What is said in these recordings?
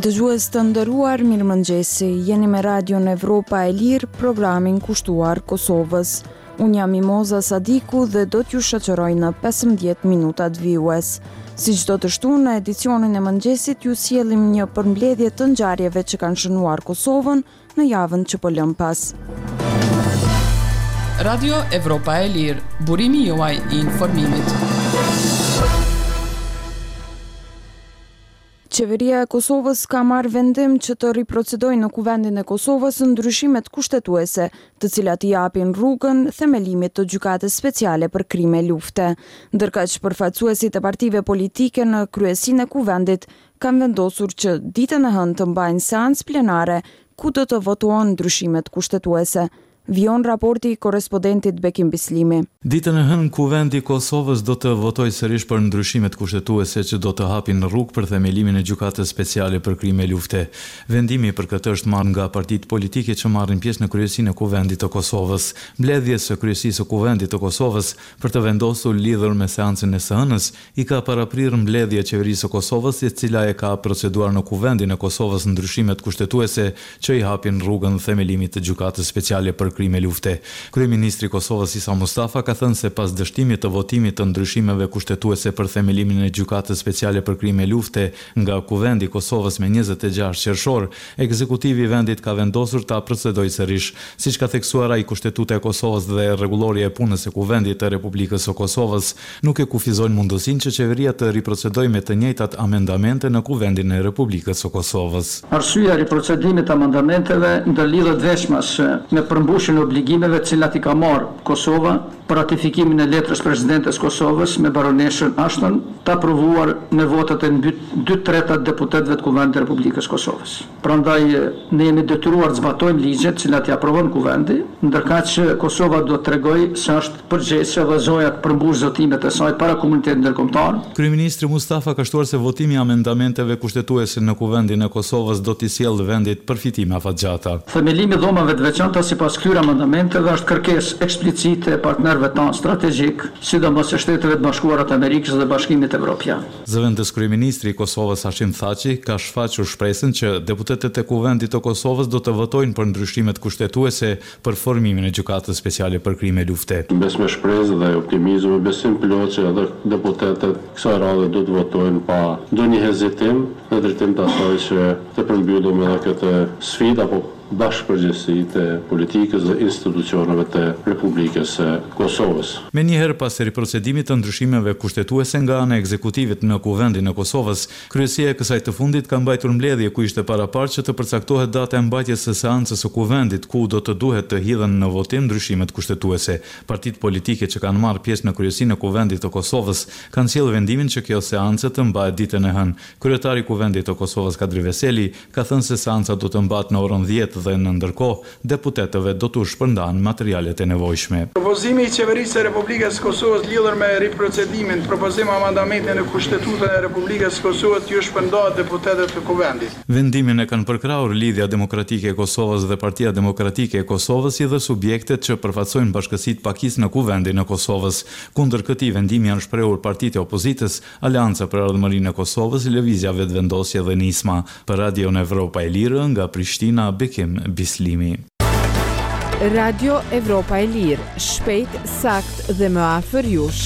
Dëgjues të nderuar, mirëmëngjesi. Jeni me Radion Evropa e Lirë, programin kushtuar Kosovës. Unë jam Mimoza Sadiku dhe do t'ju shoqëroj në 15 minutat vijues. Si çdo të shtunë në edicionin e mëngjesit ju sjellim një përmbledhje të ngjarjeve që kanë shënuar Kosovën në javën që po lëm pas. Radio Evropa e Lirë, burimi juaj I informimit. Qeveria e Kosovës ka marrë vendim që të riprocedojë në Kuvendin e Kosovës ndryshimet kushtetuese, të cilat I japin rrugën themelimit të gjykatës speciale për krime lufte. Ndërkaq përfaqësuesit e partive politike në kryesinë e Kuvendit kanë vendosur që ditën e hënë të mbajnë seancë plenare ku do të votohen ndryshimet kushtetuese. Vion raporti I korrespondentit Bekim Bislimi. Ditën e hënë Kuvendi I Kosovës do të votojë sërish për ndryshimet kushtetuese që do të hapin rrugë për themelimin e gjykatës speciale për krime lufte. Vendimi për këtë është marrë nga partitë politike që marrin pjesë në kryesinë e Kuvendit të Kosovës. Mbledhjes së kryesisë së Kuvendit të Kosovës për të vendosur lidhur me seancën e së hënës I ka paraprirë mbledhja e qeverisë së Kosovës, e cila e ka proceduar në Kuvendin e Kosovës ndryshimet kushtetuese që I hapin rrugën themelimit të gjykatës speciale për krime lufte. Kryeministri I Kosovës Isa Mustafa ka thënë se pas dështimit të votimit të ndryshimeve kushtetuese për themelimin e gjykatës speciale për krime lufte nga Kuvendi I Kosovës me 26 qershor, ekzekutivi I vendit ka vendosur ta procedojë sërish, siç ka theksuar ai Kushtetuta e Kosovës dhe rregulloria e punës së Kuvendit të Republikës së Kosovës, nuk e kufizojnë mundësinë që qeveria të riprocedojë me të njëjtat amendamente në Kuvendin e Republikës së Kosovës. Arsyeja e riprocedimit të amendamenteve ndërlidhet veçmas me përmbushjen e obligimeve të cilat I ka marrë Kosova për ratifikimin e letrës presidentes Kosovës me baroneshën Ashton, të aprovuar me votat e 2/3 deputetëve të Kuvendit të Republikës Kosovës. Prandaj ne jemi detyruar të zbatojmë ligjet të cilat I aprovon Kuvendi, ndërkaq që Kosova do të tregojë se është përgjegjëse dhe zoja të përmbush zotimet e saj para komunitetit ndërkombëtar. Kryeministri Mustafa ka shtuar se votimi I amendamenteve kushtetuese në Kuvendin e Kosovës do t'i sjellë vendit përfitime afatgjata. Themelimi I dhomave të veçanta sipas këtyre amendamenteve është kërkesë eksplicite e partnerëve tanë strategjik, sidomos e Shteteve të Bashkuara të Amerikës dhe Bashkimit Evropian. Zëvendës kryeministri I Kosovës Hashim Thaçi ka shfaqur shpresën që deputetët e Kuvendit të Kosovës do të votojnë për ndryshimet kushtetuese për formimin e gjykatës speciale për krime lufte. Bes me shpresë dhe optimizëm e besim plot që edhe deputetët kësaj radhe do të votojnë pa ndonjë hezitim në drejtim të asaj që të përmbyllim edhe këtë sfidë apo bashkëpërgjegjësitë e politikës dhe institucioneve të Republikës së Kosovës. Me njëherë pas riprocedimit të ndryshimeve kushtetuese nga ana e ekzekutivit në Kuvendin e Kosovës, kryesia e kësaj të fundit ka mbajtur mbledhje ku ishte paraparë që të përcaktohet data e mbajtjes së seancës së Kuvendit ku do të duhet të hidhen në votim ndryshimet kushtetuese. Partitë politike që kanë marrë pjesë në kryesinë e Kuvendit të Kosovës kanë sjellë vendimin që kjo seancë të mbahet ditën e hënë. Kryetari I Kuvendit të Kosovës Kadri Veseli ka thënë se seanca do të mbahet në orën 10 dhe në ndërkohë deputetëve do t'u shpërndahen materialet e nevojshme. Propozimi I qeverisë së Republikës së Kosovës lidhur me riprocedimin, propozim amendamente në Kushtetutën e Republikës së Kosovës ju shpërndahet deputetëve të Kuvendit. Vendimin e kanë përkrahur Lidhja Demokratike e Kosovës dhe Partia Demokratike e Kosovës si dhe subjektet që përfaqësojnë bashkësitë pakisë në Kuvendin e Kosovës. Kundër këtij vendimi janë shprehur partitë e opozitës, Aleanca për Ardhmërinë e Kosovës, Lëvizja Vetvendosje dhe Nisma. Për Radion Evropa e Lirë nga Prishtina, Bekim Bislimi. Radio Evropa e Lirë, shpejt, sakt dhe më afër jush.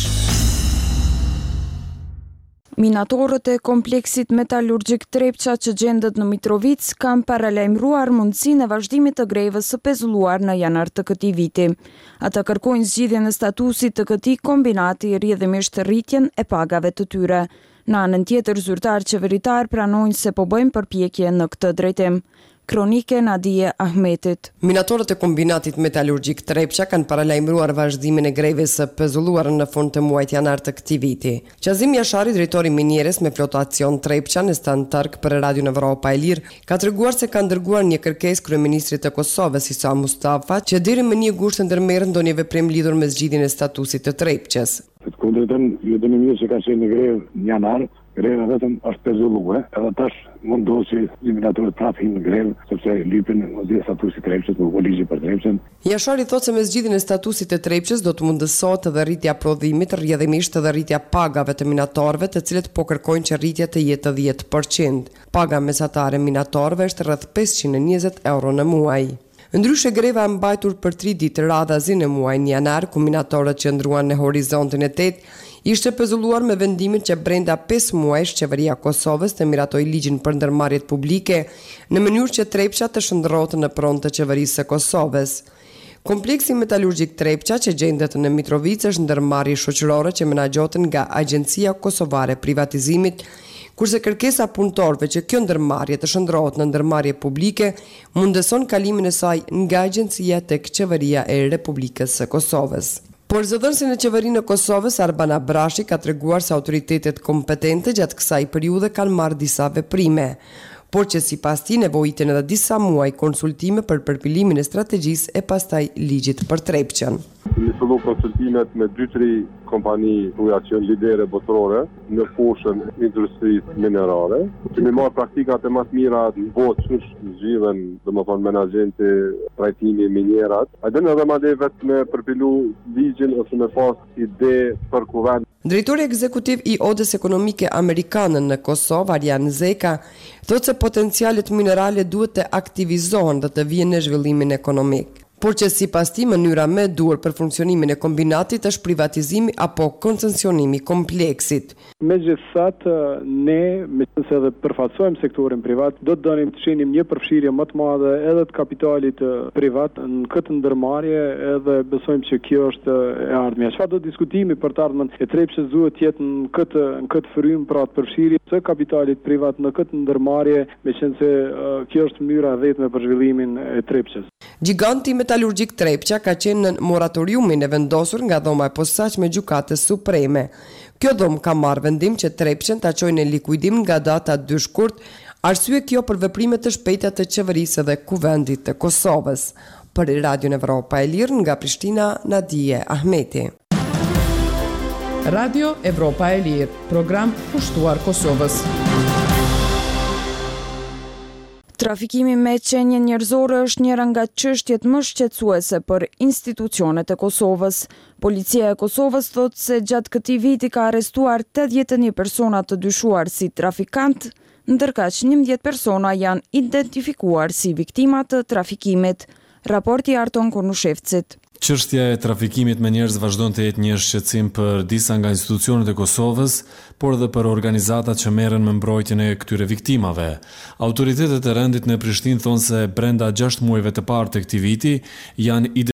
Minatorët e kompleksit metalurgjik Trepça që gjendet në Mitrovic kanë paralajmëruar mundësinë e vazhdimit të grevës së pezulluar në janar të këtij viti. Ata kërkojnë zgjidhjen e statusit të këtij kombinati, rrjedhimisht rritjen e pagave të tyre. Në anën tjetër, zyrtar qeveritar pranojnë se po bëjnë përpjekje në këtë drejtim. Kronike Nadije Ahmetit. Minatorët e kombinatit metalurgjik Trepça kanë paralajmëruar vazhdimin e grevës së pezulluar në fund të muajit janar të këtij viti. Qazim Jashari, drejtori i minierës me flotacion Trepça në Stan Turk për Radion Evropa e Lirë, ka treguar se ka dërguar një kërkesë kryeministrit të Kosovës Isa Mustafa që deri më 1 gusht të ndërmerrë ndonjë veprim lidhur me zgjidhjen e statusit të Trepçës. Të kundërtën, ju dëni mirë që ka qenë në grevë në janar, Greva vetëm është pezulluar, edhe tash mundohet që eliminatorët prapë hinë në grevë, sepse lypin ose statusi Trepçës, me ligji për Trepçën. Jashari thotë se me zgjidhjen e statusit të Trepçës do të mundësohet edhe rritja prodhimit, rrjedhimisht edhe rritja pagave të minatorëve, të cilët po kërkojnë që rritja të jetë 10%. Paga mesatare minatorëve është rreth 520 euro në muaj. Ndryshe greva e mbajtur për 3 ditë radhazi në muajin janar, ku minatorët qëndruan në horizontin e 8, ishte pezulluar me vendimin që brenda 5 muajsh qeveria e Kosovës të miratoi ligjin për ndërmarrjet publike në mënyrë që Trepça të shndërrohet në pronë të qeverisë së Kosovës. Kompleksi metalurgjik Trepça, që gjendet në Mitrovica, është ndërmarrje shoqërore që menaxhohet nga Agjencia Kosovare e Privatizimit, kurse kërkesa punëtorëve që kjo ndërmarrje të shndërrohet në ndërmarrje publike mundeson kalimin e saj nga agjencia tek qeveria e Republikës së Kosovës. Por zëdhënësi në qeverinë e Kosovës, Arbana Brashi, ka treguar se autoritetet kompetente gjatë kësaj periudhe kanë marrë disa veprime, por që sipas tij nevojiten edhe disa muaj konsultime për përpilimin e strategjisë e pastaj ligjit për Trepçën. Nisëllu konsultimet me 2-3 kompani që janë lidere botërore në fushën industrisë minerare. Kemi marrë praktikat e më të mira në botë që zgjidhen, domethënë menaxhenti, trajtimi minierat. A dhe edhe madje vetë me përpilu ligjin ose me pas ide për kuvend. Drejtori ekzekutiv i Odës Ekonomike Amerikane në Kosovë, Arjan Zeka, thotë se potencialet minerale duhet të aktivizohen dhe të vijnë në zhvillimin ekonomik. Por që sipas tij mënyra më e duhur për funksionimin e kombinatit është privatizimi apo koncesionimi i kompleksit. Megjithatë, ne meqense edhe përfaqësojmë sektorin privat, do të dënim të shenim një përfshirje më të madhe edhe të kapitalit privat në këtë ndërmarrje, edhe besojmë që kjo është e ardhmja. Çfarë do diskutimi për të ardhmen e Trepçës duhet të jetë në këtë frym, pra të përfshirje të kapitalit privat në këtë ndërmarrje, meqense kjo është mënyra e vetme për zhvillimin e Trepçës. Giganti metalurgjik Trepça ka qenë në moratoriumin e vendosur nga dhoma e posaçme Gjykatës Supreme. Kjo dhomë ka marrë vendim që Trepçën ta çojë në likuidim nga data 2 shkurt, arsye kjo për veprime të shpejta të qeverisë dhe kuvendit të Kosovës. Për Radion Evropa e Lirë nga Prishtina, Nadije Ahmeti. Radio Evropa e Lirë, program pushtuar Kosovës. Trafikimi me qenie njerëzore është njëra nga çështjet më shqetësuese për institucionet e Kosovës. Policia e Kosovës thotë se gjatë këtij viti ka arrestuar 81 persona të dyshuar si trafikant, ndërkaq 11 persona janë identifikuar si viktima të trafikimit. Raporti Arton Konushevcit. Çështja e trafikimit me njerëz vazhdon të jetë një shqetësim për disa nga institucionet e Kosovës, por edhe për organizatat që merren me mbrojtjen e këtyre viktimave. Autoritetet e rendit në Prishtinë thonë se brenda 6 muajve të parë të këtij viti janë